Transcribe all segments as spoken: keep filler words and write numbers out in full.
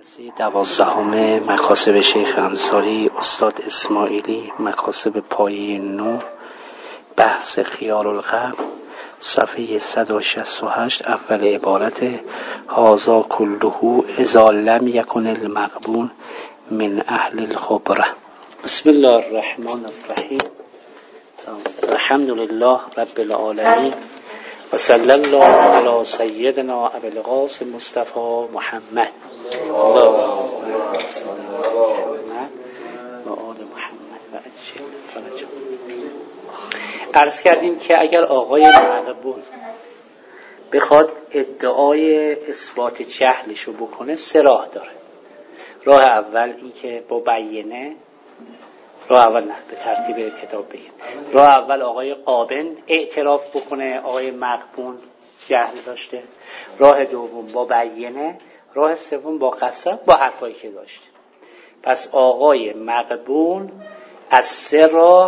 جلسه دوازدهم مکاسب شیخ انصاری استاد اسماعیلی، مکاسب پایه نو، بحث خیار القلب، صفحه صد و شصت و هشت، اول عبارت هذا کله اذا لم یکن المغبون من اهل الخبره. بسم الله الرحمن الرحیم. الحمد لله رب العالمین و صلی الله علی سیدنا ابی القاسم مصطفی محمد و آل محمد و اجل فرجه. عرض کردیم که اگر آقای مغبون بخواد ادعای اثبات جهلشو بکنه سه راه داره. راه اول این که با بیانه، راه اول نه به ترتیب کتاب بگیم، راه اول آقای قابن اعتراف بکنه آقای مغبون جهل داشته، راه دوم با بیانه، راه سوم با قسم با حرفایی که داشته. پس آقای مغبون از سه راه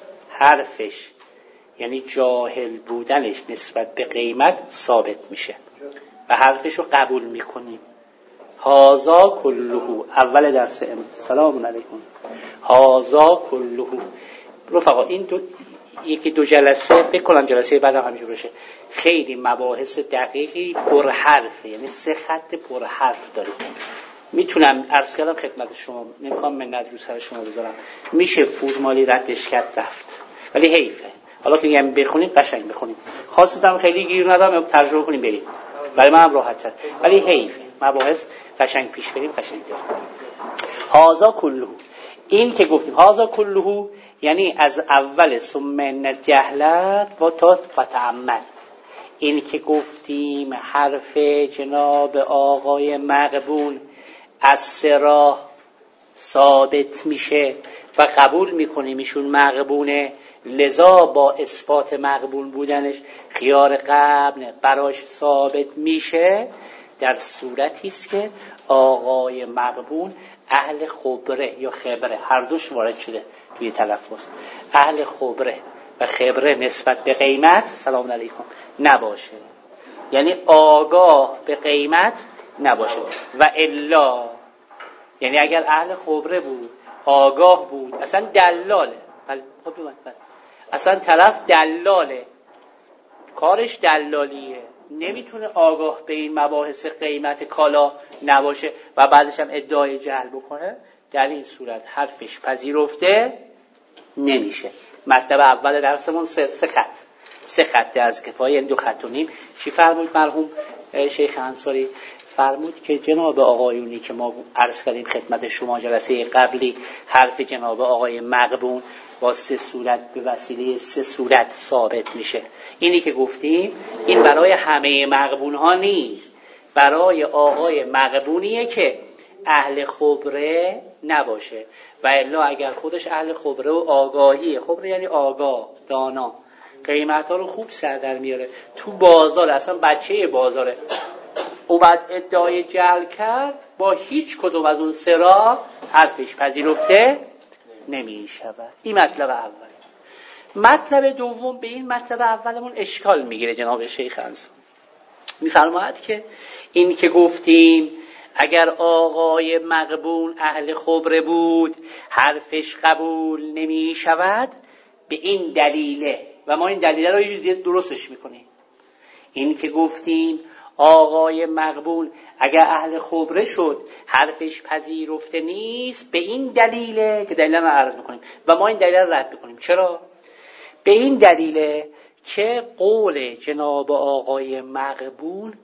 حرفش یعنی جاهل بودنش نسبت به قیمت ثابت میشه و حرفش رو قبول میکنیم. هازا کلهو اول درس امروز. سلام علیکم. هازا کلهو رفقا، این دو یکی دو جلسه بکنم، جلسه بعد هم همینجور بشه. خیلی مباحث دقیقی پر حرفه، یعنی سه خط پر حرف داریم. میتونم عرض کردم خدمت شما، نمیخوام منت رو سر شما بذارم، میشه فرمالی ردش کرد رفت، ولی حیفه. حالا که میگم بخونیم قشنگ بخونیم، خواستم خیلی گیر ندارم ترجمه کنیم بریم، برای من هم راحت تر، ولی حیفه مباحث قشنگ پیش بریم قشنگ داریم. هازا کلهو، این که گفتیم هازا کلهو یعنی از اول ثم جهلت و تا فتعمل. این که گفتیم حرف جناب آقای مغبون از سه راه ثابت میشه و قبول میکنیم ایشون مغبونه، لذا با اثبات مغبون بودنش خیار قبل براش ثابت میشه در صورتی است که آقای مغبون اهل خبره یا خبره، هر دوش وارد شده توی تلفظ، اهل خبره و خبره نسبت به قیمت سلام علیکم نباشه، یعنی آگاه به قیمت نباشه. و الا یعنی اگر اهل خبره بود، آگاه بود، اصلا دلاله، خب اصلا طرف دلاله، کارش دلالیه، نمیتونه آگاه به این مباحث قیمت کالا نباشه و بعدش هم ادعای جهل بکنه، در این صورت حرفش پذیرفته نمیشه. مطلب اول درسمون سه, سه خط سه خط از کفایه، دو خط و نیم. چی فرمود مرحوم شیخ انصاری؟ فرمود که جناب آقایونی که ما عرض کردیم خدمت شما جلسه قبلی، حرف جناب آقای مغبون با سه صورت به وسیله سه صورت ثابت میشه. اینی که گفتیم این برای همه مغبون ها نیست، برای آقای مغبونیه که اهل خبره نباشه. و الا اگر خودش اهل خبره و آگاهیه، خبره یعنی آگاه دانا، قیمت ها رو خوب سر در میاره، تو بازار اصلا بچه بازاره، او بعد ادعای جهل کرد، با هیچ کدوم از اون سه راه حرفش پذیرفته نمی شود. این مطلب اول. مطلب دوم، به این مطلب اولمون اشکال میگیره جناب شیخ انصاری. میفرماید که این که گفتیم اگر آقای مغبون اهل خبره بود حرفش قبول نمی شود به این دلیله، و ما این دلیله رو یه جوری درستش میکنیم. این که گفتیم آقای مغبون اگر اهل خبره شد حرفش پذیرفته نیست به این دلیله که دلیل رو عرض میکنیم و ما این دلیل رو رد میکنیم. چرا؟ به این دلیله که قول جناب آقای مغبون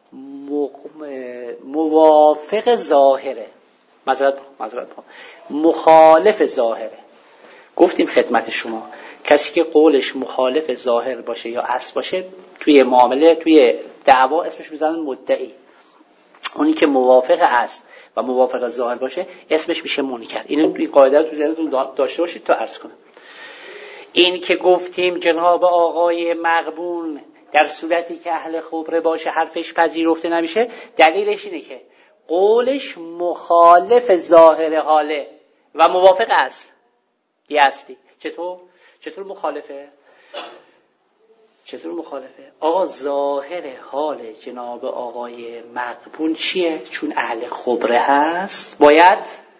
موافق ظاهره، معذرت معذرت مخالف ظاهره. گفتیم خدمت شما کسی که قولش مخالف ظاهر باشه یا اصل باشه توی معامله توی دعوا اسمش میذارن مدعی. اونی که موافق اصل و موافق ظاهر باشه اسمش میشه منکر. اینو توی قاعده رو تو ذهنتون داشته باشید تا عرض کنم. این که گفتیم جناب آقای مغبون در صورتی که اهل خبره باشه حرفش پذیرفته نمیشه، دلیلش اینه که قولش مخالف ظاهر حاله و موافق اصل. یه اصلی چطور؟ چطور مخالفه؟ چطور مخالفه؟ آقا ظاهر حال جناب آقای مغبون چیه؟ چون اهل خبره هست باید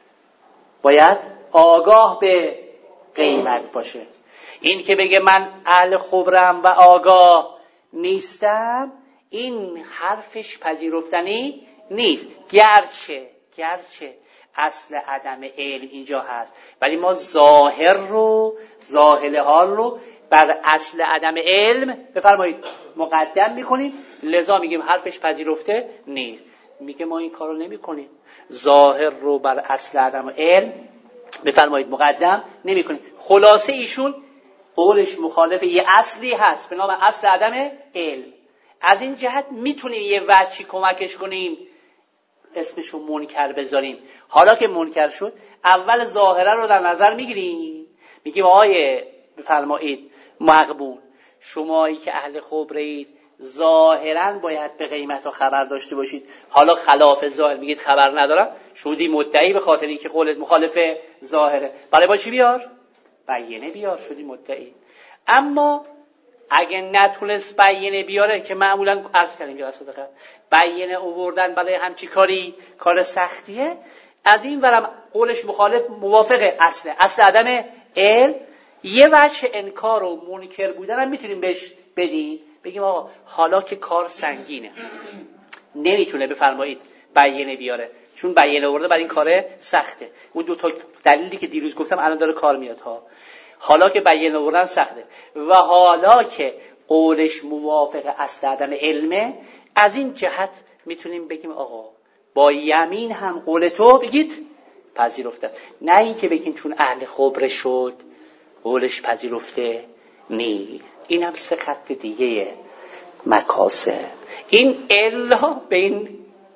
باید آگاه به قیمت باشه. این که بگه من اهل خبرم و آگاه نیستم، این حرفش پذیرفتنی نیست. گرچه گرچه اصل عدم علم اینجا هست، ولی ما ظاهر رو ظاهر حال رو بر اصل عدم علم بفرمایید مقدم میکنیم، لذا میگیم حرفش پذیرفته نیست. میگه ما این کارو نمیکنیم، ظاهر رو بر اصل عدم علم بفرمایید مقدم نمیکنیم. خلاصه ایشون قولش مخالف یه اصلی هست به نام اصل عدم علم. از این جهت میتونیم یه وجهی کمکش کنیم، اسمشو منکر بذاریم. حالا که منکر شد، اول ظاهره رو در نظر میگیریم، میگیم آقای بفرمایید مغبون، شمایی که اهل خبره اید ظاهرا باید به قیمت و خبر داشته باشید. حالا خلاف ظاهر میگید خبر ندارم، شدی مدعی به خاطر اینکه قولت مخالف ظاهره. برای با چی بیار؟ بیینه بیار، شدی مدعی. اما اگه نتونست بیینه بیاره، که معمولا عرض کردیم جلسه قبل بیینه آوردن برای همچی کاری کار سختیه، از این ورم قولش مخالف موافق اصل اصل عدم علم، یه وجه انکار و منکر بودن هم میتونیم بهش بدیم. بگیم آقا حالا که کار سنگینه، نمیتونه بفرمایید بیینه بیاره، چون بیینه آورده برای این کاره سخته. اون دو تا دلیلی که دیروز گفتم الان داره کار میاد ها. حالا که بیینه آوردن سخته و حالا که قولش موافق اصل عدم علمه، از این جهت میتونیم بگیم آقا با یمین هم قول تو بگید پذیرفته. نه این که بگیم چون اهل خبره شد قولش پذیرفته نیست. این هم سه خط دیگه مکاسب. این الا به این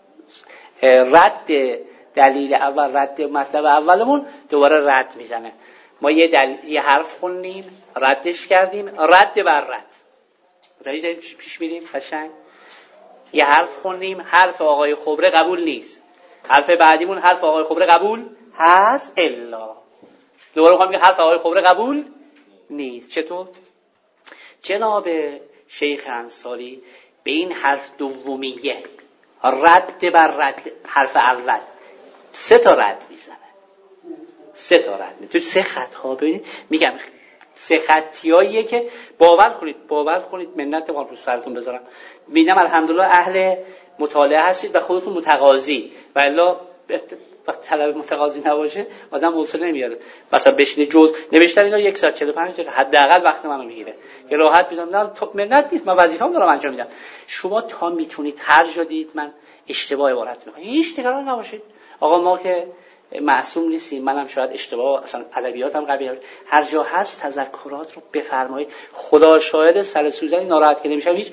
رد دلیل اول، رد مطلب اولمون دوباره رد میزنه. ما یه, دل... یه حرف خوندیم ردش کردیم، رد بر رد متوجه پیش میریم قشنگ. یه حرف خوندیم حرف آقای خبره قبول نیست، حرف بعدیمون حرف آقای خبره قبول هست الا دوباره میخوام بگم حرف آقای خبره قبول نیست. چطور؟ جناب شیخ انصاری به این حرف دومیه رد بر رد حرف اول سه تا رد میزنه، سه تا رد میزنه. تو سه خط ها ببینید، میگم سه خطیاییه که باور کنید باور کنید منت ما رو سرتون بذارم. ببینم الحمدلله اهل مطالعه هستید و خودتون متقاضی، و الا وقت طلب متقاضی نباشه آدم حوصله نمیاره. مثلا بشینه جز نوشتن اینا یک ساعت چهل و پنج دقیقه حداقل وقت منو میگیره که راحت میذارم. نه تو منت نیست، من وظیفه‌ام دارم انجام میدم. شما تا میتونید هر جا دید من اشتباه عبارت میکنم، هیچ نگران نباشید. آقا ما که معصوم نیستیم، منم شاید اشتباه اصلا ادبیاتم قویه، هر جا هست تذکرات رو بفرمایید. خدا شاهد سر سوزنی ناراحت که نمیشم. هیچ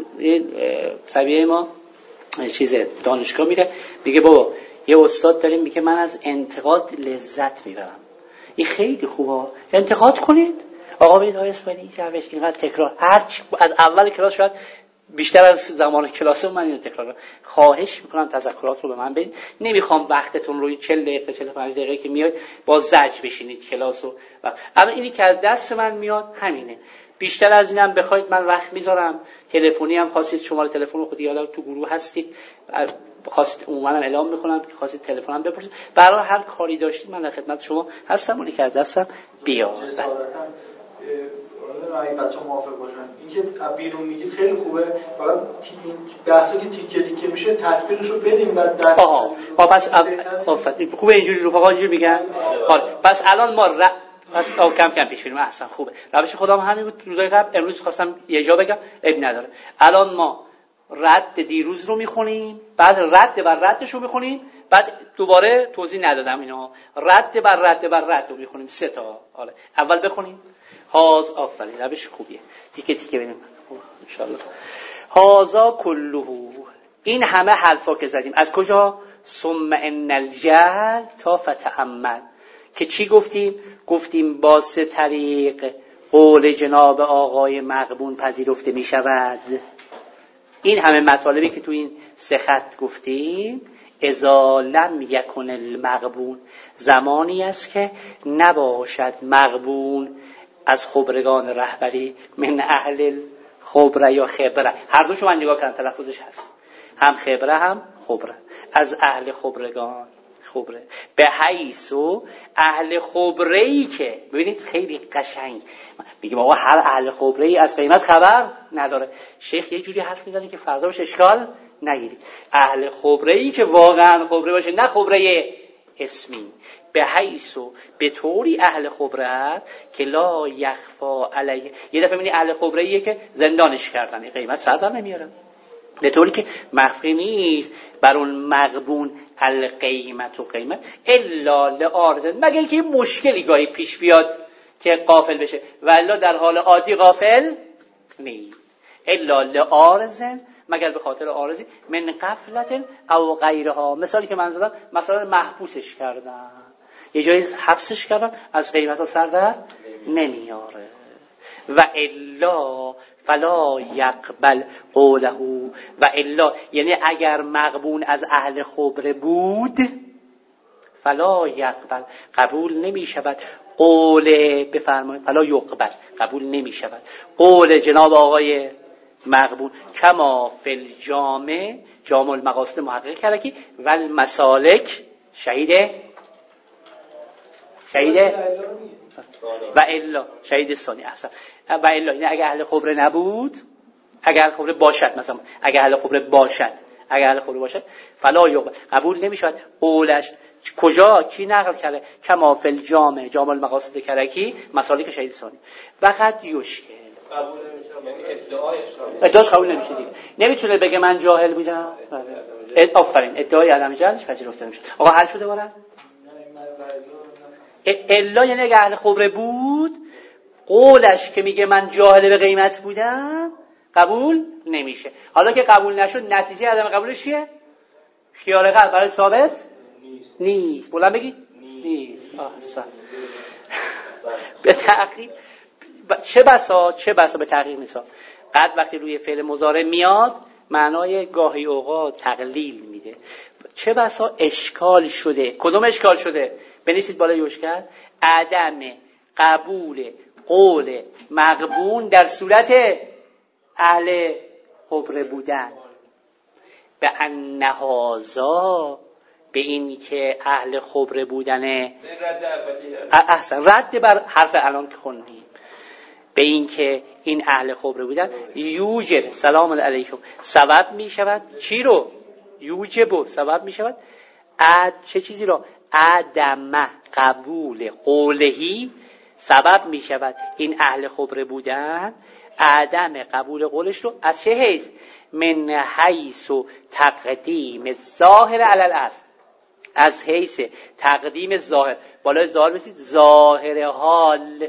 سویه ما چیز دانشگاه میره میگه بابا یه استاد داریم میگه من از انتقاد لذت میبرم. این خیلی خوبه، انتقاد کنید. آقا ببینید آقای اسپانی جوش اینقدر تکرار، هر از اول کلاس شاید بیشتر از زمان کلاس من اینو تکرار. خواهش میکنم تذکرات رو به من بدید. نمیخوام وقتتون رو چهل دقیقه چهل و پنج دقیقه که میاد با زج بشینید کلاس رو. الان اینی که از دست من میاد همینه. بیشتر از اینم بخواید من وقت میذارم. تلفنی هم خواستید شماره تلفن خودی حالا تو گروه هستید، خواستید عموما هم اعلام میکنم که خواستید تلفن هم بپرسید. برای هر کاری داشتید من در خدمت شما هستم. اونی که از دستم بیاد. اگه بچه‌ها موافق باشن اینکه بیرون میگید خیلی خوبه، فقط این بحثی که تیکه تیکه میشه تطبیقش رو بدیم بعد دست. آها آ پس اب... خوبه اینجوری رفقا اینجوری میگن. آره پس الان ما ر... پس او کم کم پیش بریم. احسن خوبه. روش خودم همین بود روزای قبل. امروز خواستم یه جا بگم اب نداره. الان ما رد دیروز رو میخونیم، بعد رد بر ردش رو میخونیم، بعد دوباره توضیح ندادم اینا، رد بر رد بر رد رو میخونیم سه تا. آره اول بخونیم هاز. آفرین روش خوبیه. تیکه تیکه ببینیم ان شاء الله. هازا کلهو، این همه حرفا که زدیم از کجا؟ ثم ان الجهل تا فتعمل. که چی گفتیم؟ گفتیم با سه طریق قول جناب آقای مغبون پذیرفته می شود. این همه مطالبی که تو این سه خط گفتیم، اذا لم یکن المغبون، زمانی است که نباشد مغبون از خبرگان رهبری من اهل خبره یا خبره، هر دوشو من نگاه کردم تلفظش هست، هم خبره هم خبره، از اهل خبرگان خبره، به حیثو اهل خبره‌ای که ببینید خیلی قشنگ میگه آقا هر اهل خبره‌ای از قیمت خبر نداره. شیخ یه جوری حرف میزنه که فردا بهش اشکال نگیرید. اهل خبره‌ای که واقعا خبره باشه، نه خبره اسمی، به حیثو به طوری اهل خبره است که لا یخفا علیه. یه دفعه میبینی اهل خبره‌ایه که زندانش کردن، قیمت سر در نمیاره، به طوری که مخفی نیست بر اون مغبون القیمت و قیمت الا لعارض، مگر اینکه مشکلی گاهی پیش بیاد که غافل بشه، والا در حال عادی غافل نیست. الا لعارض، مگر به خاطر عارضی، من غفلت او غیرها. مثالی که من زدم، مثلا محبوسش کردن، یه جایی حبسش کردن، از قیمت ها سر در نمیاره. و الا فلا یقبل قوله، و الا یعنی اگر مغبون از اهل خبره بود، فلا یقبل قبول نمی شود، قول بفرمایید فلا یقبل قبول نمی شود قول جناب آقای مغبون، کما فی الجامع جامع المقاصد محقق کرکی و المسالک شهید شهید و الا شهید ثانی. احسن. و الا یعنی اگر اهل خبره نبود، اگر اهل خبره باشد، مثلا اگر اهل خبره باشد اگر اهل خبره باشد فلا یقبل قبول نمیشود قولش. کجا کی نقل کرده؟ کما فی الجامع جامع المقاصد کرکی مسالک شهید ثانی. فقط یشکل قبول نمیشه، یعنی ادعایش ادعاش قبول نمیشه دیگه. نمیتونه بگه من جاهل بودم. آفرین، ادعای عدم جهلش پذیرفته نمیشه. آقا حل شده برات؟ الا یعنی اگه اهل خبره بود، قولش که میگه من جاهل به قیمت بودم قبول نمیشه. حالا که قبول نشد، نتیجه عدم قبولش چیه؟ خیال قلب برای ثابت نیست. نیست. بلند بگی نیست. احسن. به تحقیق چه بسا چه بسا به تحقیق نیست. قد وقتی روی فعل مضارع میاد معنای گاهی اوقات تقلیل میده. چه بسا اشکال شده. کدوم اشکال شده؟ بنویسید بالای یشکل، عدم قبول قول مغبون در صورت اهل خبره بودن. به انهازا، به این که اهل خبره بودنه، احسن رد بر حرف الان که خوندیم، به این که این اهل خبره بودن یوجب سلام علیکم سبب می شود. چی رو؟ یوجب سبب می شود اد چه چیزی رو؟ عدم قبول قولهی سبب می شود این اهل خبره بودن عدم قبول قولش رو از چه حیث؟ من حیث و تقدیم ظاهر علی الاصل، از حیث تقدیم ظاهر. بالای ظاهر بسید ظاهر حال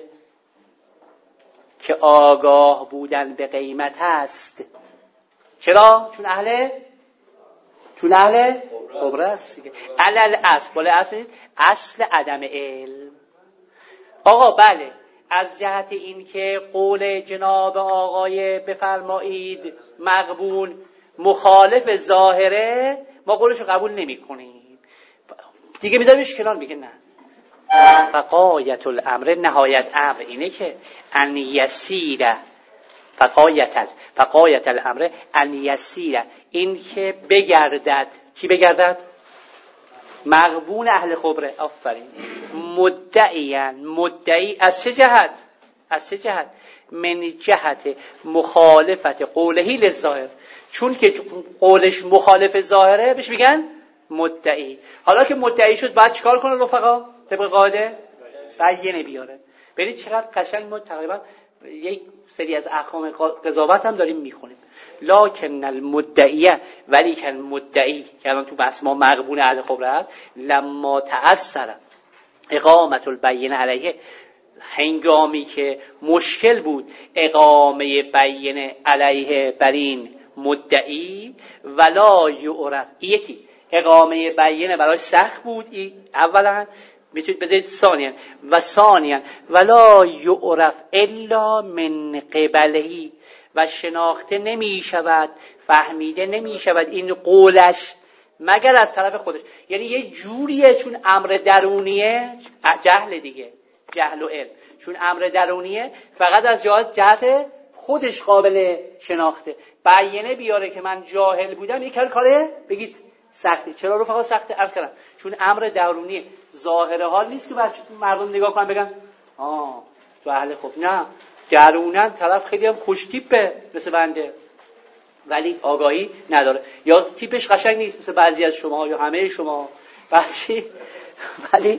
که آگاه بودن به قیمت است. چرا؟ چون اهل چون اهل خبره است. علل اصل، بالای اصل بسید اصل عدم علم. آقا بله، از جهت این که قول جناب آقای بفرمایید مغبون مخالف ظاهره، ما قولش رو قبول نمی کنیم دیگه، میذاریمش کنار. میگه نه، فقایت الامر، نهایت امر اینه که ان یسیره، فقایت فقایت الامر ان یسیره، این که بگردد. کی بگردد؟ مغبون اهل خبره. آفرین. مدعیان، مدعی از چه جهت؟ از چه جهت؟ من جهت مخالفت قولهی للظاهر، چون که قولش مخالف ظاهره بهش میگن مدعی. حالا که مدعی شد بعد چیکار کنه رفقا؟ طبق قاعده بیانه بیاره. ببینید چقدر قشنگ. ما تقریبا یک سری از احکام قضاوت هم داریم میخونیم. لکن المدعیه، ولی که مدعی که الان تو بحث ما مغبون اهل خبره است، لما تأثر اقامت البینه علیه، هنگامی که مشکل بود اقامه بینه علیه بر این مدعی، ولا یعرف، یکی اقامه بینه براش سخت بود ای اولا، میتونید بذارید ثانیاً، و ثانیاً ولا یعرف الا من قبلهی، و شناخته نمی شود، فهمیده نمی شود این قولش مگر از طرف خودش. یعنی یه جوریه، چون امر درونیه، جهل دیگه، جهل و علم، چون امر درونیه فقط از جهت جهت خودش قابل شناخته. بیانه بیاره که من جاهل بودم، یک کاره بگید سخته. چرا رفقا سخته؟ عرض کردم چون امر درونی ظاهر حال نیست که مردم نگاه کنن بگن آه تو اهل خوب. نه، درونن طرف خیلی هم خوش تیپه مثل بنده ولی آگاهی نداره، یا تیپش قشنگ نیست مثل بعضی از شما یا همه شما بعضی، ولی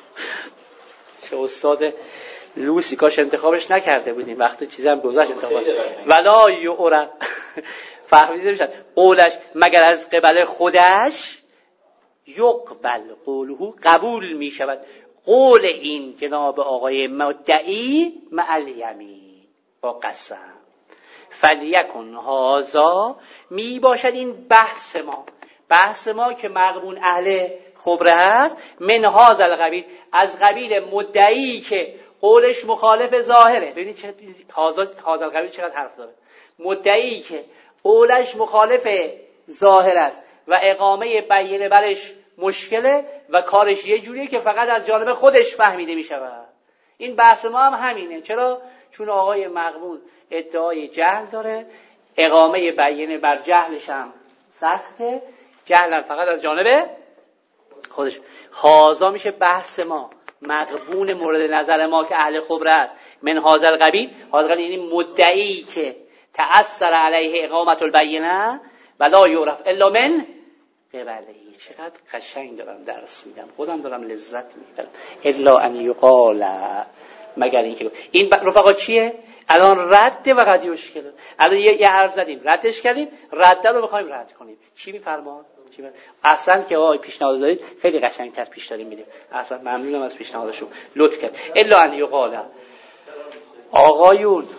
چه استاد لوسی کاش انتخابش نکرده بودیم، وقتی چیزی هم گذاشت انتخاب ولا یعرف فهمیده میشد قولش مگر از قبل خودش یقبل قوله قبول میشود قول این جناب آقای مدعی مع الیمین با قسم. فلیکن هذا می باشد این بحث ما، بحث ما که مغبون اهل خبره هست، من هذا القبیل، از قبیل مدعی که قولش مخالف ظاهره. ببینید چه هذا هذا القبیل چقدر حرف داره. مدعی که قولش مخالف ظاهر است و اقامه بیانه برش مشکله و کارش یه جوریه که فقط از جانب خودش فهمیده می شود. این بحث ما هم همینه. چرا؟ چون آقای مغبون ادعای جهل داره، اقامه بیانه بر جهلش هم سخته، جهل هم فقط از جانب خودش. هازا میشه بحث ما، مغبون مورد نظر ما که اهل خبره است. من هازا القبیل، هازا القبیل یعنی مدعی که تأثر علیه اقامت البینه ولا یعرف الا من قبله. چقدر قشنگ دارم درس میدم، خودم دارم لذت میبرم. الا ان یقال، مگر اینکه این رفقا چیه؟ الان رده و قد یشکل. الان یه, یه حرف زدیم ردش کردیم، رده رو میخوایم رد کنیم. چی میفرمان؟ چی میفرمان؟ احسن که آقای پیشنهاد دادید، خیلی قشنگتر پیش داریم میریم. احسن، ممنونم از پیشنهادشون، لطف کرد. الا ان یقال، آقایون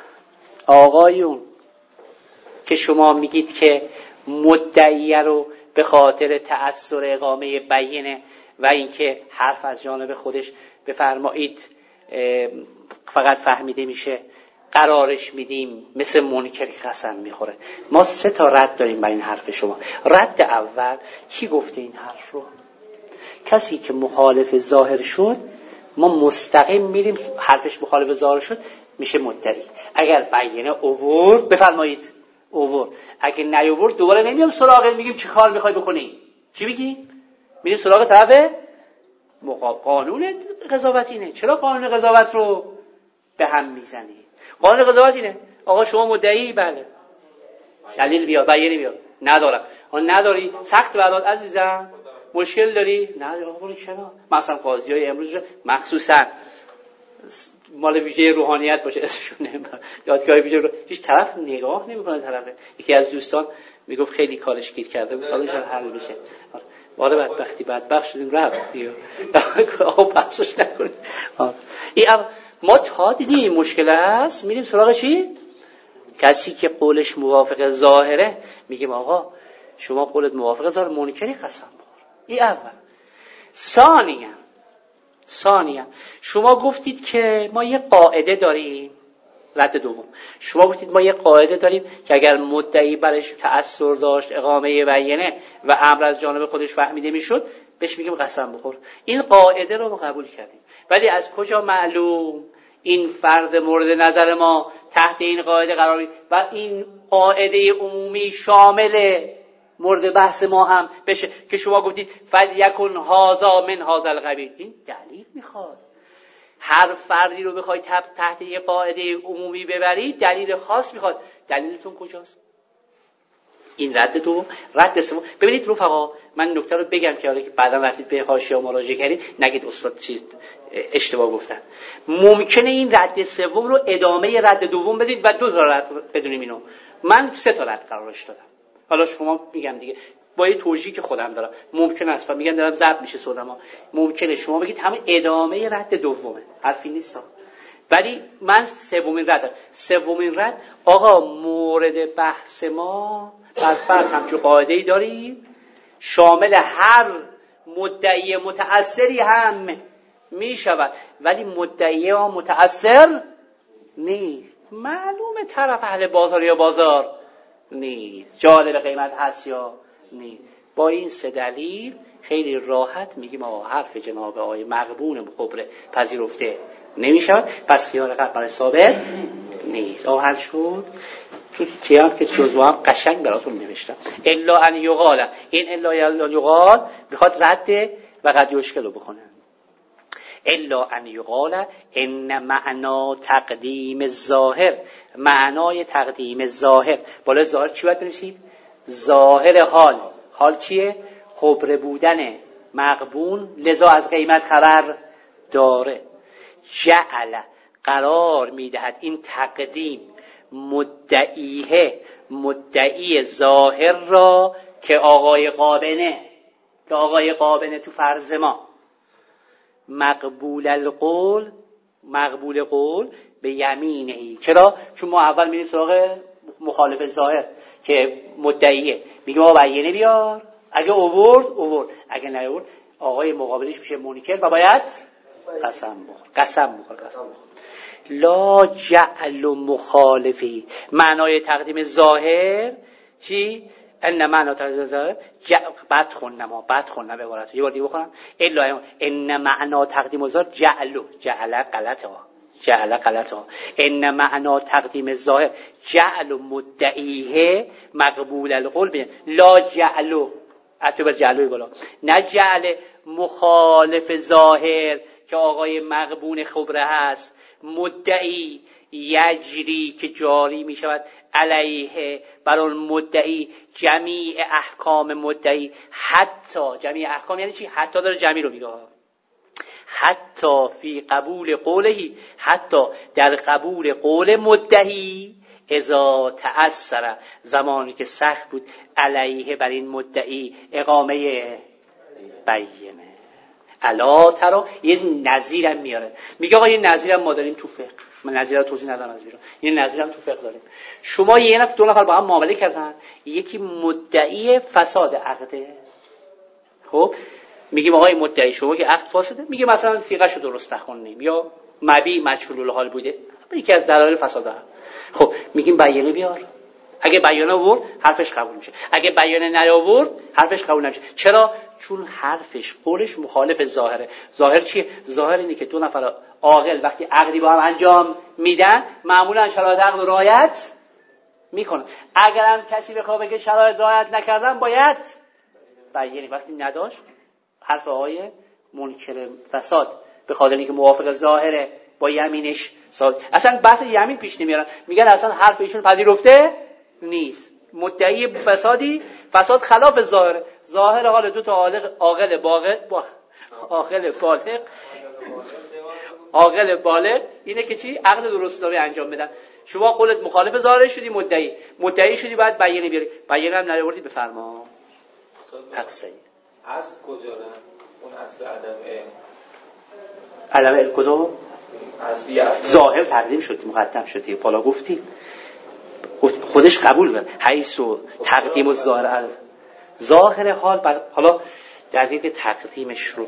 آقایون که شما میگید که مدعی رو به خاطر تأثر اقامه بیانه و اینکه حرف از جانب خودش بفرمایید فقط فهمیده میشه قرارش میدیم مثل منکری قسم میخوره. ما سه تا رد داریم بر این حرف شما. رد اول، کی گفته این حرف رو؟ کسی که مخالف ظاهر شد ما مستقیم میریم حرفش مخالف ظاهر شد میشه مدعی. اگر بیانه اوورد بفرمایید اوورد، اگه نیوورد دوباره نمیام سراغ، میگیم چه کار میخوای بکنی؟ چی میگیم؟ میریم سراغ طرف مقابل. قانون قضاوت اینه. چرا قانون قضاوت رو به هم میزنی؟ قانون قضاوت اینه آقا شما مدعی، بله دلیل بیار، بیانه بیار. ندارم. آن نداری سخت برات عزیزم، مشکل داری؟ نداری. آقا چرا؟ مثلا قاضیای امروز مخصوصا مال ویژه روحانیت باشه اسمشون یادگاه ویژه رو هیچ طرف نگاه نمیکنه طرفه. یکی از دوستان میگفت خیلی کارش گیر کرده بود، حالا ان حل بشه. واره بدبختی بدبخت شدیم رفت دیگه. آقا بحثش نکنید. این ما تا دیدیم این مشکل است، میریم سراغ چی؟ کسی که قولش موافق ظاهره میگیم آقا شما قولت موافق ظاهر، منکری قسم بخور. این اول. ثانیاً ثانیاً شما گفتید که ما یه قاعده داریم. رد دوم، شما گفتید ما یه قاعده داریم که اگر مدعی برش تأثر داشت اقامه بیانه و امر از جانب خودش فهمیده میشد بهش میگیم قسم بخور. این قاعده رو ما قبول کردیم، ولی از کجا معلوم این فرد مورد نظر ما تحت این قاعده قرار بگیره و این قاعده عمومی شامل مورد بحث ما هم بشه که شما گفتید فلیکن هذا من هذا القبیل؟ این دلیل میخواد. هر فردی رو بخواید تحت یه قاعده عمومی ببرید دلیل خاص میخواد. دلیلتون کجاست؟ این رد دوم. رد سوم، ببینید رفقا من نکته رو بگم که آره که بعدا رفتید به حاشیه مراجعه کردید نگید استاد چیز اشتباه گفتن. ممکنه این رد سوم رو ادامه رد دوم بدید و دو تا رد بدونیم. اینو من سه تا رد قرارش دادم، حالا شما میگم دیگه با یه توجیهی که خودم دارم ممکن است میگم دارم ضبط میشه صدام، ممکنه شما بگید همه ادامه رد دومه، حرفی نیست. ولی من سومین رد سومین رد آقا مورد بحث ما بر فرض همچون قاعده‌ای داریم شامل هر مدعی متأثری هم می شود، ولی مدعی ها متأثر نیست. معلومه طرف اهل بازار یا بازار نیست، جالب قیمت هست یا نیست. با این سه دلیل خیلی راحت میگیم آقا حرف جناب آقای مغبون خبره پذیرفته نمی شود، پس خیال قلب برای ثابت نیست. نیست. آه حل شد. تو چیام که جزوه هم قشنگ براتون نوشتم. الا ان یقال، این الا یقال میخواد رد و قد یشکل رو بکنه. الا ان یقال ان معنا تقدیم ظاهر، معنای تقدیم ظاهر، بالا ظاهر چی باید بنویسید؟ ظاهر حال. حال چیه؟ خبره بودن مغبون، لذا از قیمت خبر داره. جعل قرار میدهد این تقدیم مدعیه، مدعی ظاهر را که آقای قابنه، که آقای قابنه تو فرض ما مقبول القول، مقبول قول به یمینهی. چرا؟ چون ما اول میریم سراغ مخالف ظاهر که مدعیه، میگه ما بیانه بیار، اگه اوورد اوورد، اگه نیورد آقای مقابلش میشه منکر و باید قسم بخور. قسم بخور قسم بخور. لا جعل مخالفی، معنای تقدیم ظاهر چی؟ ان معنا تقدیم ظاهر بد خوندم ها بد خوندم عبارت یه بار دیگه بخونم. الا ان معنا تقدیم ظاهر جعل، جعل غلطه ها، جعل غلطه ها. ان معنا تقدیم ظاهر جعل مدعیه مقبول القول بین. لا جعل اتبر جعلوی بالا، نه جعل مخالف ظاهر که آقای مغبون خبره هست، مدعی یجری که جاری می شود علیه بر اون مدعی جمیع احکام مدعی. حتی جمیع احکام یعنی چی؟ حتی داره جمیع رو میگه، حتی فی قبول قولهی، حتی در قبول قول مدعی اذا تأثر، زمانی که سخت بود علیه بر این مدعی اقامه بیینه. الا ترا یه نظیرم میاره، میگه آقا یه نظیرم ما داریم تو فقه، من نظیر رو توضیح ندارم از بیرون، یه نظیرم تو فقه داریم. شما یه نفر دو نفر با هم معامله کردن، یکی مدعی فساد عقده، خب میگیم آقای مدعی شما که عقد فاسده، میگه مثلا صیغه‌شو درست نخوندیم یا مبی مجهول الحال بوده، یکی از دلایل فساد عقد. خب میگیم بیانه بیار، اگه بیانه آورد حرفش قبول میشه، اگه بیانه نیاورد حرفش قبول نمیشه. چرا؟ چون حرفش قولش مخالف ظاهره. ظاهر چیه؟ ظاهر اینه که دو نفر عاقل وقتی عقدی با هم انجام میدن معمولا شرایط عقد رعایت میکنن. اگر هم کسی بخواد بگه شرایط رعایت نکردن باید بیانه، وقتی نداشت حرف آقای منکر فساد به خاطر اینکه موافق ظاهره با یمینش ساد. اصلا بحث یمین پیش نمیارن، میگن اصلا حرف ایشون پذیرفته نیست. مدعی فسادی، فساد خلاف ظاهر، ظاهر حال دو تا عاقل بالغ عاقل بالغ عاقل بالغ اینه که چی؟ عقد درست حسابی انجام بدن. شما قولت مخالف ظاهر شدی، مدعی مدعی شدی، باید بیانه بیاری، بیانه هم نیاوردی بفرما تقصیر. اصل کجا رن؟ اون اصل عدم علم الکدو ظاهر تقدیم شد، مقدم شدی، بالا گفتی خودش قبول کرد حیث و تقدیم و ظاهر ظاهر حال بر... حالا دلیل تقدیمش رو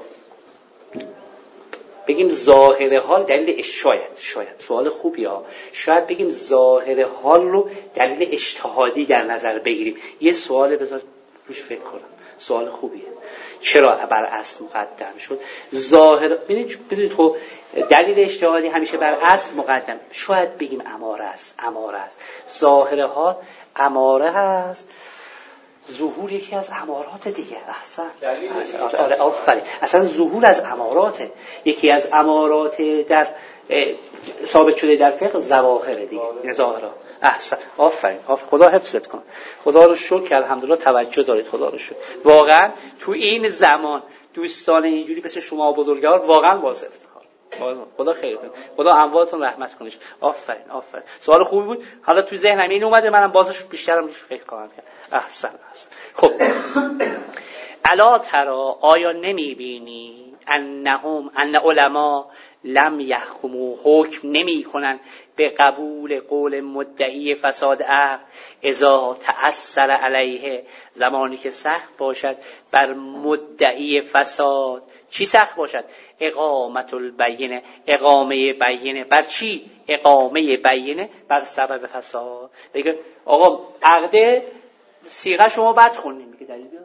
بگیم ظاهر حال دلیل شاید شاید سوال خوبی ها، شاید بگیم ظاهر حال رو دلیل اجتهادی در نظر بگیریم. یه سوال بذار روش فکر کنم، سوال خوبیه. چرا بر اصل مقدم شد؟ ظاهر ببینید خب دلیل اجتهادی همیشه بر اصل مقدم. شاید بگیم اماره است، اماره است. ظاهر حال اماره است، ظهور یکی از امارات دیگه. احسن آره آفرین، اصلا ظهور از اماراته، یکی از امارات در ثابت شده در فقه ظواهر دیگه، ظاهرا. احسن آفرین آفرین، خدا حفظت کن. خدا رو شکر که الحمدلله توجه دارید، خدا رو شکر. واقعا تو این زمان دوستان اینجوری مثل شما بزرگوار واقعا باعث افتخار. خدا خیرتون، خدا اموالتون رحمت کنه. آفرین آفرین، سوال خوبی بود. حالا تو ذهنم این اومده، منم بازش بیشترم روش فکر کنم. احسن احسن. خب الا ترا آیا نمیبینی انهم ان علما لم یحکموا حکم نمی کنن به قبول قول مدعی فساد عقد اذا تأثر علیه، زمانی که سخت باشد بر مدعی فساد. چی سخت باشد؟ اقامت البینه، اقامه بینه. بر چی؟ اقامه بینه بر سبب فساد. بگه آقا عقد صیغه شما بد خوندین، میگه دلیل بیار.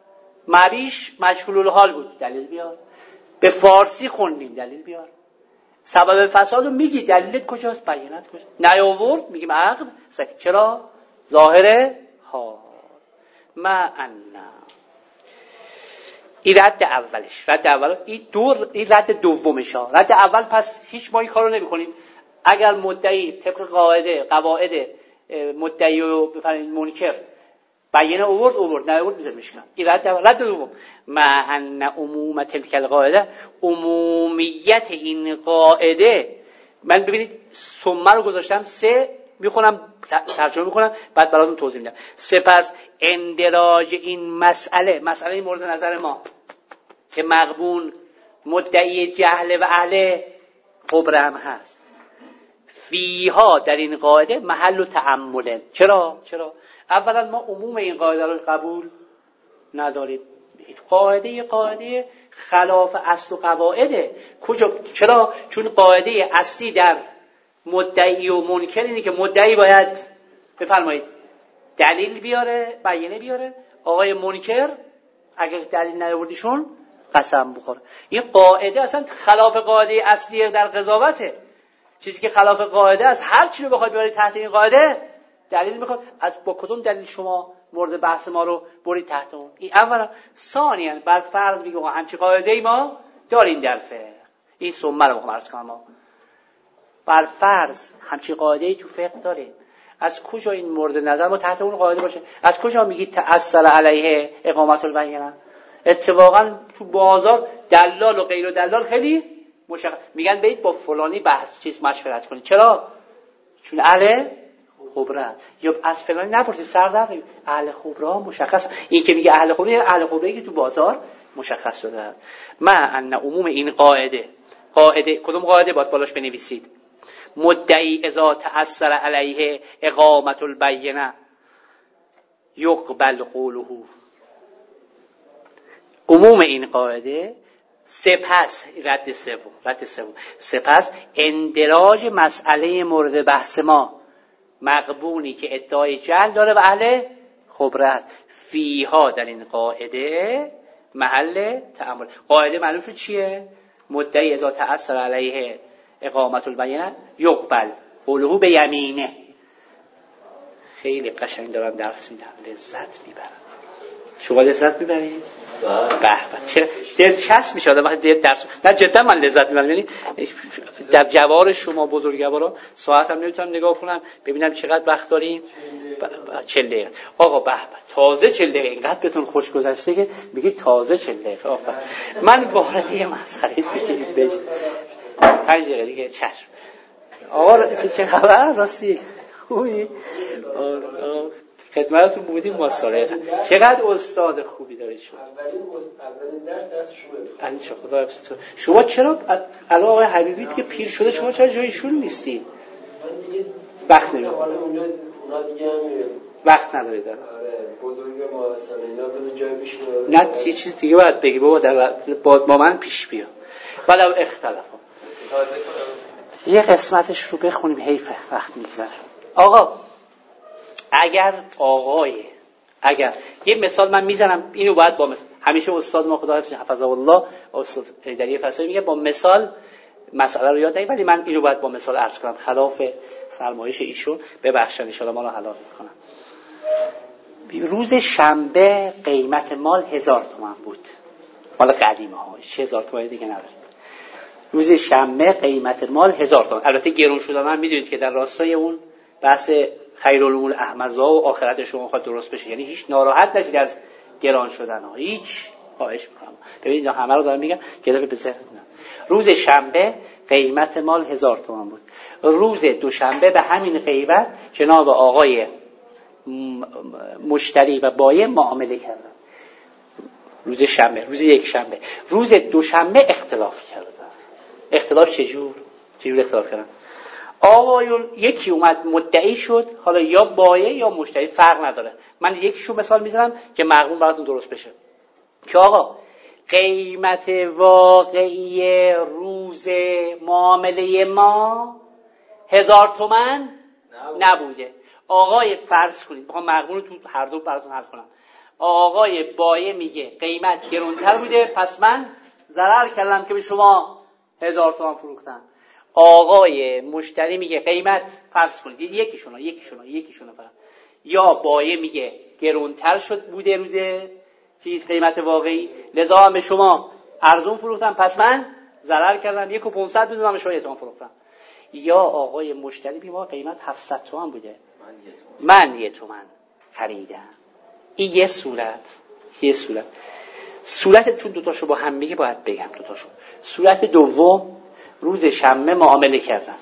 مبیش مجهول الحال بود، دلیل بیار. به فارسی خوندیم، دلیل بیار. سبب فساد رو میگی، دلیلت کجاست؟ بیانت کجاست؟ نیاورد میگیم عقل. چرا؟ ظاهره ها ما ان این رد اولش، رد اول این دو، این رد دومش ها. رد اول پس هیچ ما این کارو نمی‌کنیم. اگر مدعی طبق قاعده قواعد مدعی و بفرمایید منکر بیانه آورد آورد، نه آورد میذاریم میشکنم. این رد اول. رد دوم مع ان عموم تلک القاعده، عمومیت این قاعده، من ببینید ثمه رو گذاشتم سه، میخونم ترجمه میکنم بعد براتون توضیح میدم. سپس اندراج این مسئله، مسئله مورد نظر ما که مغبون مدعی جهل و اهل خبره هم هست، فیها در این قاعده محل و تأمل. چرا؟ چرا؟ اولا ما عموم این قاعده رو قبول نداریم. قاعده قاعده خلاف اصل و قواعده. کجا؟ چرا؟ چون قاعده اصلی در مدعی و منکر اینه که مدعی باید بفرمایید دلیل بیاره، بیانه بیاره. آقای منکر اگر دلیل نیاوردیشون قسم بخوره. این قاعده اصلا خلاف قاعده اصلی در قضاوته. چیزی که خلاف قاعده است، هر چی رو بخواد بیاری تحت این قاعده دلیل میخواد. از با کدوم دلیل شما مورد بحث ما رو برید تحت اون؟ این اولا. ثانیاً بر فرض میگم همچی قاعده ای ما داریم در فقه. این ثمه رو بخوام عرض کنم. ما بر فرض همچی قاعده ای تو فقه داریم. از کجا این مورد نظر ما تحت اون قاعده باشه؟ از کجا میگید تأثر علیه اقامت البینه؟ اتفاقا تو بازار دلال و غیر دلال خیلی مشخص میگن برید با فلانی بحث چیز مشورت کنید. چرا؟ چون اهل خبره. یا از فلانی نپرسید سردر اهل خبره مشخص. این که میگه اهل خبره، اهل خبره که تو بازار مشخص شده. ما ان عموم این قاعده، قاعده کدوم قاعده باید بالاش بنویسید؟ مدعی اذا تأثر علیه اقامت البینه یقبل قوله. عموم این قاعده. سپس رد سوم، رد سوم سپس اندراج مسئله مورد بحث ما، مغبونی که ادعای جهل داره و اهل خبره است، فیها در این قاعده محل تأمل. قاعده معلوم شد چیه؟ مدعی اذا تأثر علیه اقامت البینه یقبل قوله به یمینه. خیلی قشنگ دارم درس میدم، لذت میبرم. شما لذت میبرید؟ به به چه دلچسب میشه آدم وقتی درس. نه جدا من لذت میبرم. یعنی در جوار شما بزرگوارا ساعتم نمیتونم نگاه کنم ببینم چقدر وقت داریم. چهل دقیقه. آقا به به تازه چهل دقیقه. اینقدر بهتون خوش گذشته که بگید تازه چهل دقیقه. آقا من وارد یه مسئله است بگید بهش پنج دقیقه دیگه چشم. آقا چه خبر؟ راستی خوبی؟ آقا خدمتتون بودیم ما ساله. چقدر استاد خوبی دارید شما. اولین اولین درس درس شما. علی چه خدا حفظتون. شما چرا الان آقای حبیبی که پیر شده شما چرا جایشون نیستید؟ من دیگه وقت نمیدونم. حالا اونجا اونا دیگه هم وقت ندارید. آره بزرگ ما هستن اینا به جای بشینه. نه یه چیز دیگه باید بگی بابا در با من پیش بیا. ولو اختلاف. یه قسمتش رو بخونیم حیف وقت میگذره. آقا اگر آقای اگر یه مثال من میزنم اینو باید با مثال، همیشه استاد ما خدا حفظه الله استاد ایدری فصاحی میگه با مثال مسئله رو یاد نگیر، ولی من اینو باید با مثال عرض کنم خلاف فرمایش ایشون. ببخشید ان شاء الله ما رو حلال میکنم. روز شنبه قیمت مال هزار تومان بود، مال قدیمه ها، هزار تومان دیگه نداره. روز شنبه قیمت مال هزار تومان. البته گرون شدن هم میدونید که در راستای اون بحث خیرالامور احمزا و آخرت شما خواهد درست بشه، یعنی هیچ ناراحت نشید از گران شدن ها، هیچ. خواهش میکنم ببینید همه رو دارم میگم که دفعه بذارید. روز شنبه قیمت مال هزار تومان بود. روز دوشنبه به همین قیمت جناب آقای مشتری و بایع معامله کردن. روز شنبه، روز یک شنبه. روز دوشنبه اختلاف کردن. اختلاف چجور؟ چجور اختلاف کردن؟ آقایون یکی اومد مدعی شد، حالا یا بایع یا مشتری فرق نداره. من یکیشو مثال میزنم که مغبون براتون درست بشه. که آقا قیمت واقعی روز معامله ما هزار تومن نبوده. آقای فرض کنید بخوام مغبون رو تو هر دو براتون حل کنم. آقای بایع میگه قیمت گرونتر بوده پس من ضرر کردم که به شما هزار تومان فروختم. آقای مشتری میگه قیمت فرض کنید یکیشون یکیشون یکیشون فرض، یا بایه میگه گرونتر شد بوده روز چیز قیمت واقعی، لذا هم به شما ارزون فروختم پس من ضرر کردم، یک و پانصد بودم من به شما یک تومن فروختم. یا آقای مشتری میگه ما قیمت هفتصد تومن بوده من یک تومن خریدم. این یه صورت، یه صورت صورت چون دوتاشو با هم میگه باید بگم دوتاشو. صورت دوم روز شنبه معامله کردن،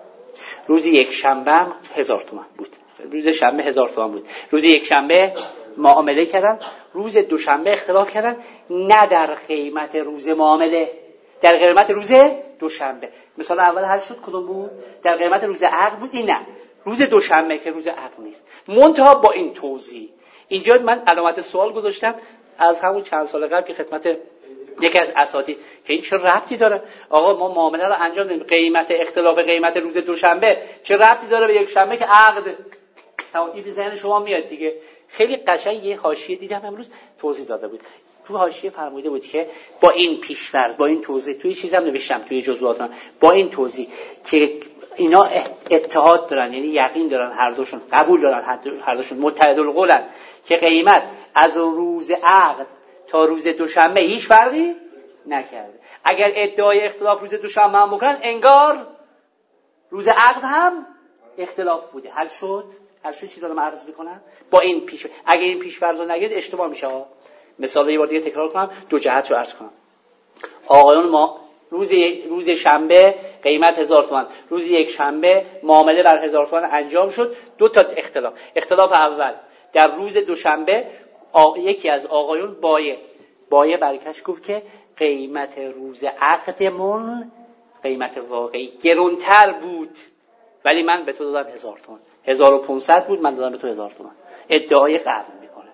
روز یک شنبه هم هزار تومن بود، روز شنبه هزار تومن بود، روز یک شنبه معامله کردن، روز دوشنبه اختلاف کردن، نه در قیمت روز معامله، در قیمت روز دوشنبه. مثلا اول حل شد کدوم بود؟ در قیمت روز عقد بود، این نه روز دوشنبه که روز عقد نیست. منتها با این توضیح اینجا من علامت سوال گذاشتم از همون چند سال قبل که خدمت یکی از اساتید که این چه ربطی داره آقا ما معامله رو انجام دادیم، قیمت اختلاف قیمت روز دوشنبه چه ربطی داره به یک شنبه که عقد؟ این به ذهن شما میاد دیگه. خیلی قشنگ یه حاشیه دیدم امروز توضیح داده بود، تو حاشیه فرموده بود که با این پیش‌فرض، با این توضیح، توی چیزام نوشتم توی جزئیاتم، با این توضیح که اینا اتحاد دارن، یعنی یقین دارن، هر دوشون قبول دارن، هر دوشون متحدالقولن که قیمت از روز عقد تا روز دوشنبه هیچ فرقی نکرده. اگر ادعای اختلاف روز دوشنبه هم بکنن انگار روز عقد هم اختلاف بوده. حل شد؟ حل شد چی دارم عرض میکنم؟ با این پیش اگر این پیش فرض رو نگید اشتباه میشه ها. مثال یه بار دیگه تکرار کنم دو جهت رو عرض کنم. آقایون ما روز روز شنبه قیمت هزار تومان، روز یک شنبه معامله بر هزار تومان انجام شد. دو تا اختلاف. اختلاف اول در روز دوشنبه آق... یکی از آقایون بایه بایه برکش گفت که قیمت روز عقدمون قیمت واقعی گرونتر بود ولی من به تو دادم هزار تومان، هزار و پانصد بود من دادم به تو هزار تومان. ادعای قبل میکنه.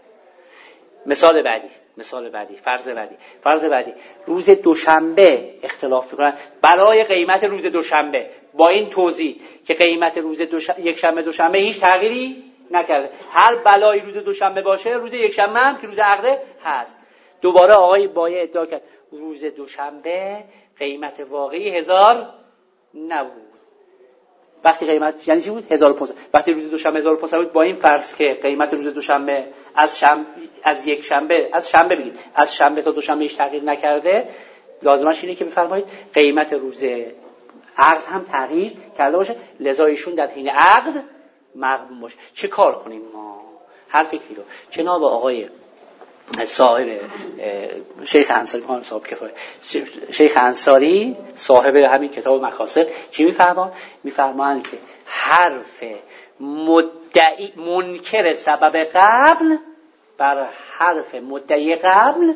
مثال بعدی مثال بعدی فرض بعدی فرض بعدی روز دوشنبه اختلاف میکنن برای قیمت روز دوشنبه با این توضیح که قیمت روز دوشنبه یک شنبه دوشنبه هیچ تغییری نکرده، هر بلایی روز دوشنبه باشه روز یک شنبه هم که روز عقده هست. دوباره آقای بایه ادعا کرد روز دوشنبه قیمت واقعی هزار نبود. وقتی قیمت یعنی چی بود؟ هزار و پانصد. وقتی روز دوشنبه هزار و پانصد بود با این فرض که قیمت روز دوشنبه از شنبه از یک شنبه از شنبه بگید از شنبه تا دوشنبه هیچ تغییر نکرده، لازمش اینه که بفرمایید قیمت روز عقد هم تغییر کرده باشه، لذا ایشون در حین عقد مغبون باشه. چه کار کنیم ما؟ هر فکری رو جناب آقای صاحب شیخ انصاری خان صاحب کفایه شیخ انصاری صاحب همین کتاب مکاسب چی میفرمان؟ میفرمان که حرف مدعی منکر سبب قبل بر حرف مدعی قبل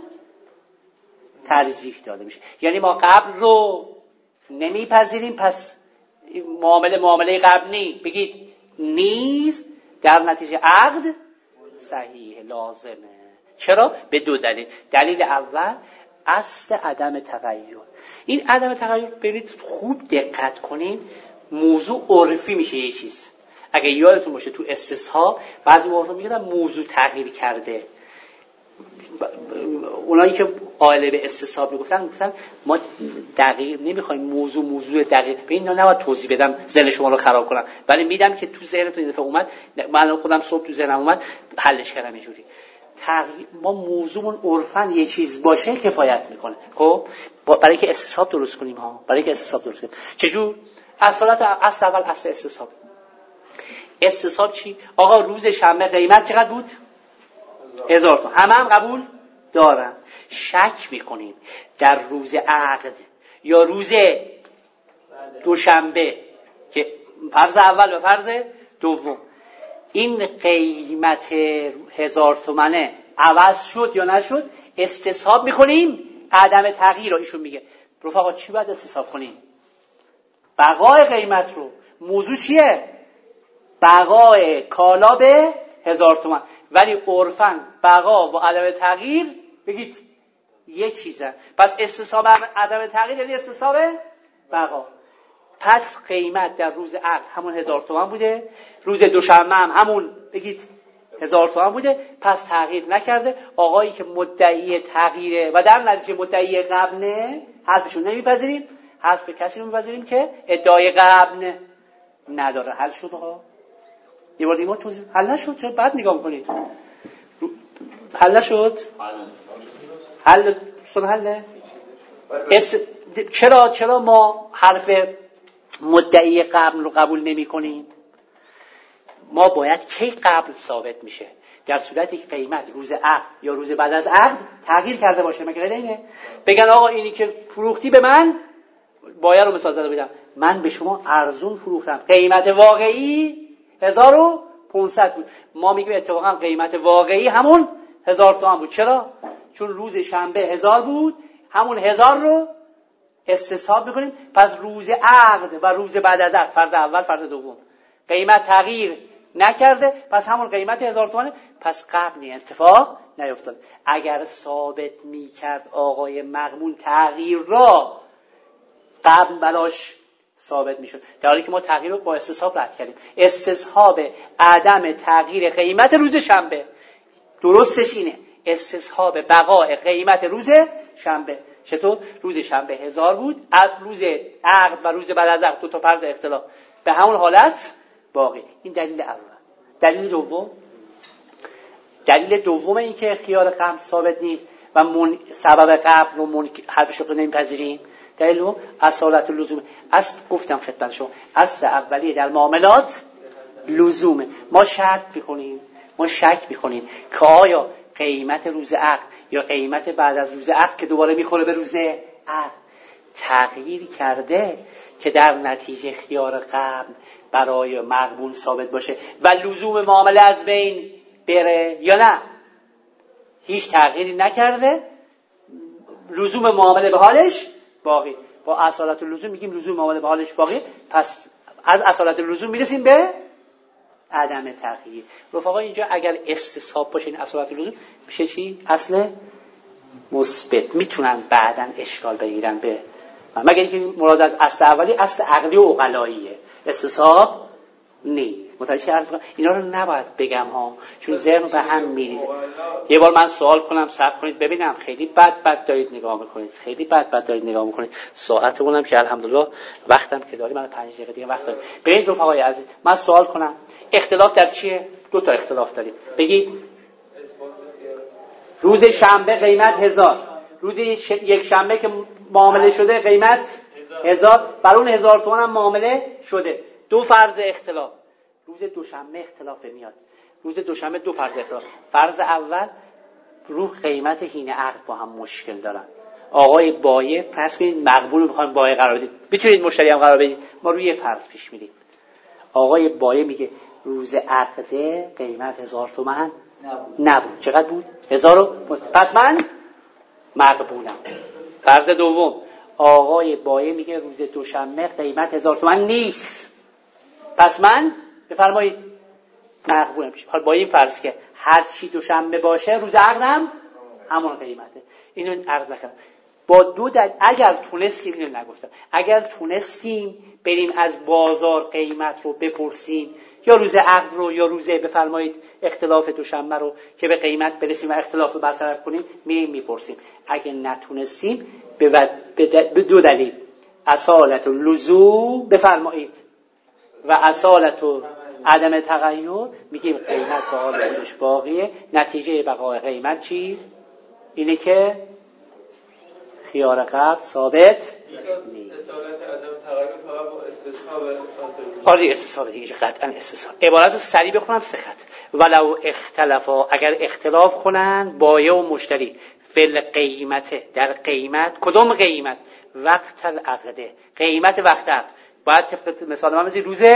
ترجیح داده میشه. یعنی ما قبل رو نمیپذیریم پس معامله معامله قبل نی بگید نیست، در نتیجه عقد صحیح لازمه. چرا؟ به دو دلیل. دلیل اول اصل عدم تغییر. این عدم تغییر برید خوب دقت کنین، موضوع عرفی میشه یه چیز. اگه یادتون باشه تو استصحاب بعضی موقع میگن موضوع تغییر کرده. اونایی که قائل به استصحاب میگفتن میگفتن ما دقیق نمیخوایم موضوع موضوع دقیق به این نباید توضیح بدم ذهن شما رو خراب کنم، ولی میدم که تو ذهنتون این دفعه اومد، من خودم صبح تو ذهنم اومد حلش کردم اینجوری. تغییر ما موضوعمون عرفاً یه چیز باشه کفایت میکنه. خب برای که استصحاب درست کنیم ها، برای که استصحاب درست کنیم چجور؟ اصالت اصل اول اصل استصحاب. استصحاب چی؟ آقا روز شنبه قیمت چقدر بود؟ هزار تومان. همه هم قبول دارن. شک میکنیم در روز عقد یا روز دوشنبه که فرض اول و فرض دوم این قیمت هزار تومنه عوض شد یا نشد، استصحاب میکنیم عدم تغییر رو. ایشون میگه رفقا چی باید استصحاب کنیم؟ بقای قیمت رو. موضوع چیه؟ بقای کالا به هزار تومن، ولی عرفاً بقا و عدم تغییر بگید یه چیزه. پس استصحاب عدم تغییر یعنی استصحاب بقا. پس قیمت در روز عقد همون هزار تومان بوده، روز دوشنبه هم همون بگید هزار تومان بوده، پس تغییر نکرده. آقایی که مدعی تغییره و در نتیجه مدعی قبله حرفشون نمیپذیریم، حرف کسی رو می‌پذیریم که ادعای قبل نداره. حل شد آقا؟ یه بار دیگه ما توضیح حل نشد، چرا بعد نگاه می‌کنید؟ حل نشد؟ حل شد حل؟ اس... چرا چرا ما حرف مدعی قبل رو قبول نمی‌کنیم؟ ما باید کی قبل ثابت میشه؟ در صورتی که قیمت روز عقد یا روز بعد از عقد تغییر کرده باشه. مگه غیر اینه؟ بگن آقا اینی که فروختی به من، باید رو مثال زده بدم، من به شما ارزون فروختم، قیمت واقعی هزار و پانصد بود. ما میگیم اتفاقا قیمت واقعی همون هزار تومان بود. چرا؟ چون روز شنبه هزار بود، همون هزار رو استصحاب میکنیم. پس روز عقد و روز بعد از عقد، فرض اول فرض دوم، قیمت تغییر نکرده، پس همون قیمت هزار تومانه، پس قبل اتفاق نیفتاد. اگر ثابت میکرد آقای مغمون تغییر را، قبل بلاش ثابت میشد، در حالی که ما تغییر رو با استصحاب رد کردیم. استصحاب عدم تغییر قیمت روز شنبه، درستش اینه استصحاب بقای قیمت روز شنبه. چطور؟ روز شنبه هزار بود، روز عقد و روز بعد از عقد دو تا فرض اختلاف به همون حالت باقی. این دلیل اول. دلیل دوم، دلیل دوم این که خیار قبل ثابت نیست و من... سبب قبل رو من... حرفش رو نمیپذیریم. دلیل دوم اصالت لزوم. اصل گفتم خدمت شما، اصل اولیه در معاملات لزومه. ما شرط میکنیم، ما شک میکنیم که آیا قیمت روز عقد یا قیمت بعد از روز عقد که دوباره میخوره به روز عقد تغییر کرده که در نتیجه خیار قبل برای مقبول ثابت باشه و لزوم معامله از بین بره یا نه. هیچ تغییری نکرده، لزوم معامله به حالش باقی. با اصالت لزوم میگیم لزوم معامله به حالش باقی، پس از اصالت لزوم میرسیم به عدم تغییر. رفقا اینجا اگر استصحاب باشه این اصالت لزوم میشه چی؟ اصل مثبت. میتونن بعداً اشکال بگیرن به مگر اینکه مراد از اصل اولی اصل عقلی و عقلاییه، استصحاب نیست. متوجه عرض کنم اینا رو نباید بگم ها، چون ذهن به هم میریزه. یه بار من سوال کنم، صبر کنید ببینم. خیلی بد بد دارید نگاه میکنید، خیلی بد بد دارید نگاه میکنید. ساعتمونم که الحمدلله وقتم که داریم، من پنج دقیقه دیگه وقت داریم. ببینید رفقای عزیز، من سوال کنم اختلاف در چیه؟ دو تا اختلاف داریم. بگید روز شنبه قیمت هزار، روز یک شنبه که معامله شده قیمت هزار، بر اون هزار تومان هم معامله شده. دو فرض اختلاف. روز دوشنبه اختلاف میاد. روز دوشنبه دو فرض اختلاف. فرض اول، رو قیمت حین عقد با هم مشکل دارن. آقای بایع فرض کنید مقبول رو میخوایم بایع قرار بدید، میتونید مشتری هم قرار بدید، ما روی فرض پیش میریم. آقای بایع میگه روز عقد قیمت هزار تومان نبود. نبود. چقدر بود؟ هزار. پس من مقبولم. فرض دوم، آقای بایع میگه روز دوشنبه قیمت هزار تومان نیست، پس من بفرمایید مقبولم. حالا با این فرض که هر چی دوشنبه باشه روز عقدم همون قیمته. اینو عرض نکردم. با دو دل... اگر تونستیم، اینو نگفتم، اگر تونستیم بریم از بازار قیمت رو بپرسیم، یا روز عقد رو یا روز بفرمایید اختلاف دوشنبه رو که به قیمت برسیم و اختلاف رو برطرف کنیم، میریم میپرسیم. اگه نتونستیم به, ود... به, د... به دو دلیل، اصالت و لزوم بفرمایید و اصالت و عدم تغییر، میگیم قیمت به حال خودش باقیه. نتیجه بقای قیمت چی؟ اینه که خیار قبل ثابت نیست. اصالت عدم تغییر فقط با استصحاب. آره استصحاب دیگه، قطعا استصحاب. عبارت رو سریع بخونم سه خط. ولو اختلافا، اگر اختلاف کنن بایع و مشتری، فل قیمت، در قیمت. کدوم قیمت؟ وقت العقده، قیمت وقت عقد. باید مثال من بزنید روز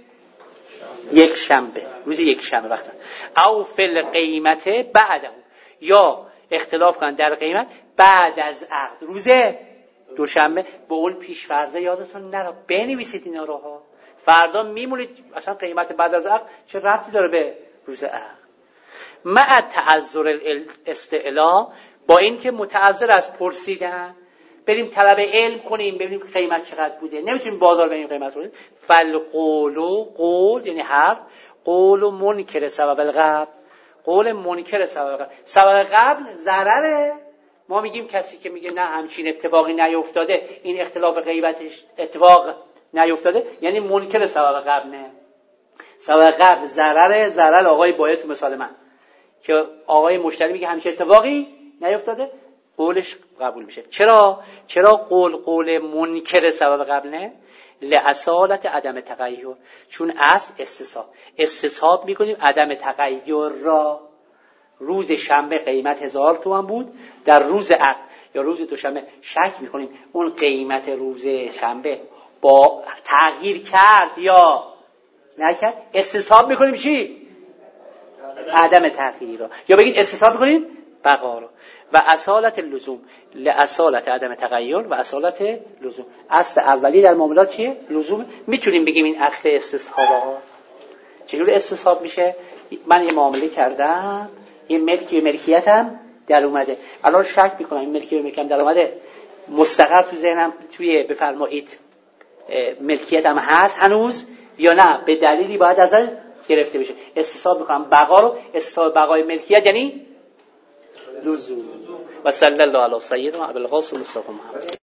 یک شنبه، روز یک شنبه وقت. او فل قیمت بعده، یا اختلاف کنن در قیمت بعد از عقد، روز دوشنبه. به اون پیش فرضه یادتون نره بنویسید اینا رو ها، فردا میمونید اصلا قیمت بعد از عقد چه ربطی داره به روز عقد. مع تعذر الاستعلا، با این که متعذر از پرسیدن، بریم طلب علم کنیم ببینیم قیمت چقدر بوده، نمیتونیم بازار بریم قیمت رو. فالقول، قول یعنی حرف، قول و منکر سبب القبل، قول منکر سبب قبل. سبب قبل ضرره، ما میگیم کسی که میگه نه همچین اتفاقی نیفتاده، این اختلاف غیبتش اتفاق نیفتاده، یعنی منکر سبب قبل. نه، سبب قبل ضرر ضرر آقای بایع تو مثال من که آقای مشتری میگه همچین اتفاقی نیفتاده، قولش قبول میشه. چرا؟ چرا قول قول منکر سبب قبل نه؟ لأصالت عدم تغییر، چون اصل استصحاب استصحاب میکنیم عدم تغییر را. روز شنبه قیمت هزار تومان بود، در روز عقد یا روز دوشنبه شک میکنیم اون قیمت روز شنبه با تغییر کرد یا نکرد، استصحاب میکنیم چی؟ عدم تغییر را، یا بگید استصحاب میکنیم بقا را. و اصالت لزوم لأصالت عدم تغییر و اصالت لزوم. اصل اولی در معاملات چیه؟ لزوم. میتونیم بگیم این اصل استصحاب ها. چجور استصحاب میشه؟ من یه معامله کردم، یه ملکی و ملکیتم در اومده، الان شک میکنم این ملکی و ملکیتم در اومده مستقر تو ذهنم، توی بفرمایید ملکیتم هست هنوز یا نه، به دلیلی باید ازش گرفته بشه. استصحاب میکنم بقا رو. استصحاب بقای ملکیت یعنی لزوم. و صلی الله علی سیدنا ابوالقاسم مصطفی محمد.